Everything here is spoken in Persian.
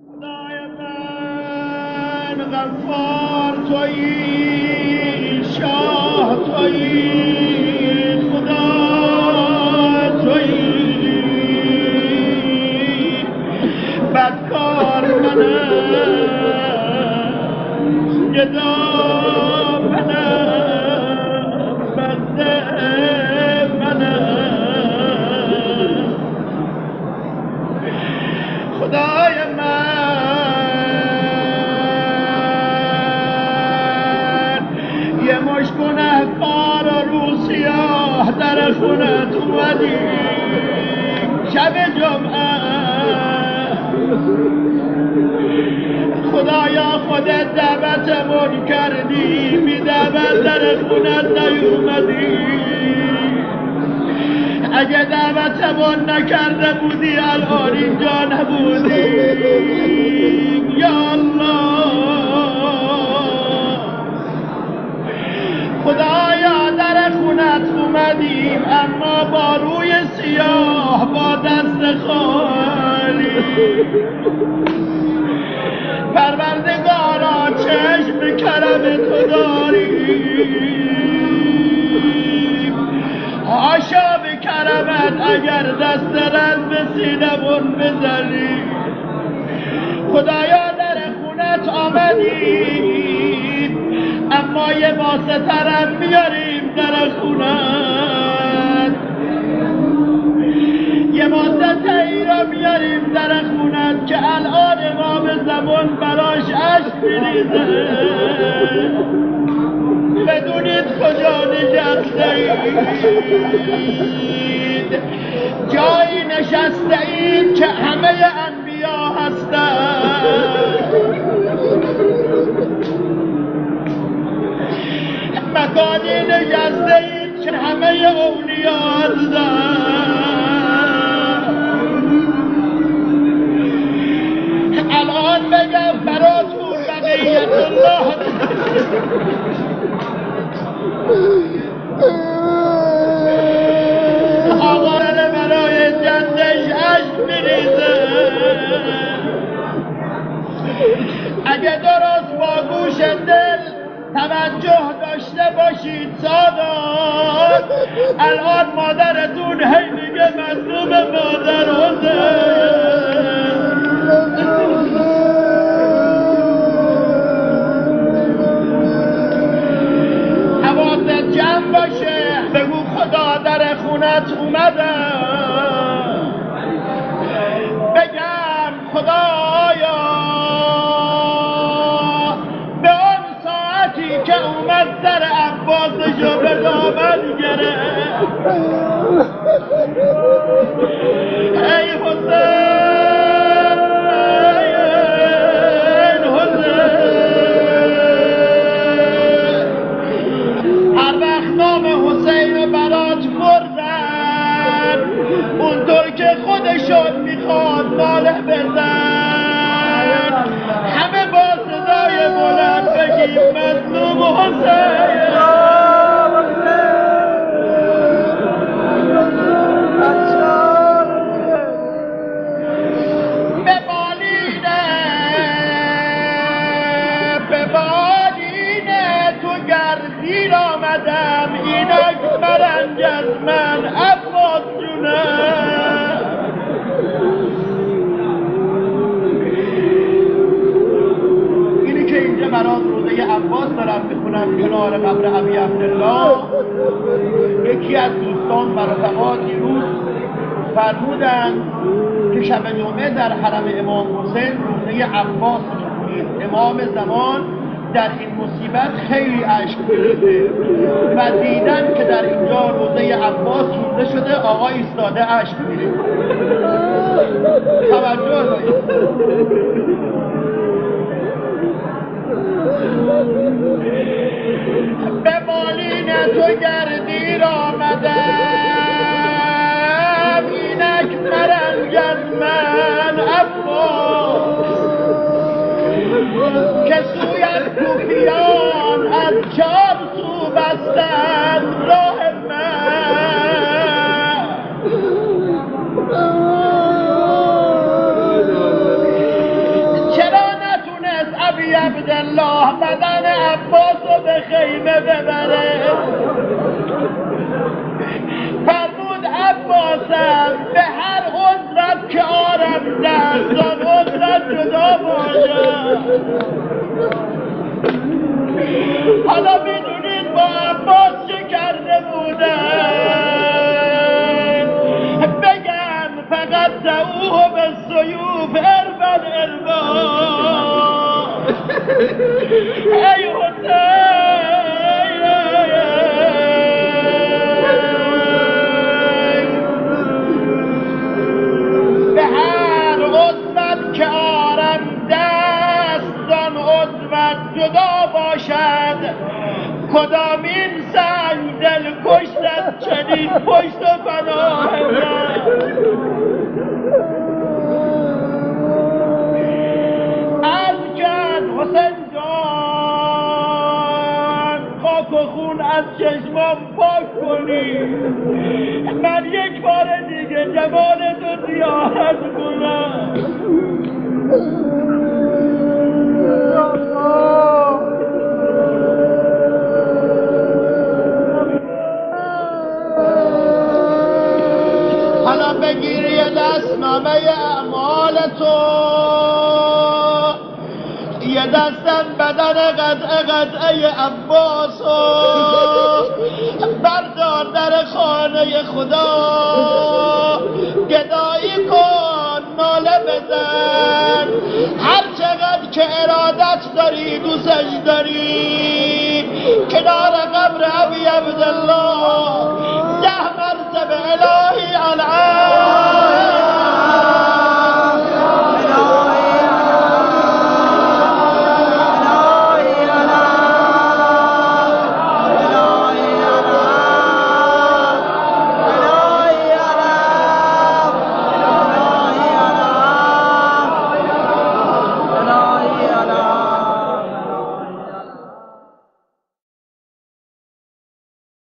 خدای من غفار تویی، شاه تویی، خدا تویی. بدکار منم، گدا منم، بنده منم. خدای من یه مش گنه‌کار و رو سیاه در خونت اومدیم شب جمعه. خدایا خودت دعوتمون کردی، بی دعوت در خونت نیومدی. اگه دعوتمون نکرده بودی الان اینجا نبودی. یا الله خدایا در خونت اومدیم اما با روی سیاه، با دست خالی. پروردگارا چشم کرم تو داریم، حاشا به کرمت اگر دست رد به سینمون بزنی. خدایا در خونت آمدیم اما یه واسطرم میاریم در خونت، یه واسطه‌ای را میاریم در خونت که الان امام زمان براش عشق میریزه. بدونید کجا نشسته اید، جایی نشسته اید که همه انبیا هستند، مکانی نشسته اید که همه اولیا هستند. الان بگم براتون بقیت الله آقا برای جندش عشق میریزه. اگه درست با گوش دل توجه داشته باشید سادات، الان مادرتون هی میگه مظلوم مادر حواست جمع باشه، بگو خدا در خونت اومدم. بگم خدایا به اون ساعتی که اومد سر عباسشو به دامن گرفت، ای حسین هر وقت نام حسین رو برات بردن اونطور که خودشون میخواد ماله بزن، همه با صدای بلند بگیم مظلوم حسین. به بالینه تو گردیر آمدم، اینک مرنج از من عباس جونم. اینی که اینجا برات روزه عباس دارم میخونم کنار قبر ابی عبدالله، یکی از دوستان مرتبا دیروز فرمودن که شب جمعه در حرم امام حسین روزه عباس بخونید. امام زمان در این مصیبت خیلی عشق میریزه و دیدن که در اینجا روزه عباس خونده شده، آقا ایستاده عشق میریزه. توجه دارید. به بالین تو گردیر آمدم، اینک مرنج از من عباس، که سویت کوفیان از چار سو بستند راه من. عبدالله بدن عباس رو به خیمه ببره. فرمود عباسم به هر عذرت که آرم دست آن عذرت جدا باشد. حالا میدونید با عباس چه کرده بودن؟ بگم فقط دعوه به سیوف اربن ای حسین به هر عضوت که آرم دست آن عضوت جدا باشد. کدامین سنگ دل کشتت چنین پشت و پناه از کن حسین جان خاک و خون از چشمام پاک کنی. من یک بار دیگه جمال تو زیارت کنم. حالا بگیر یه دست نامه اعمال تو، یه دستم بدن قطعه عباسو بردار در خانه خدا. گدایی کن ناله بزن هر چقدر که ارادت داری دوستش داری کنار قبر ابی عبدالله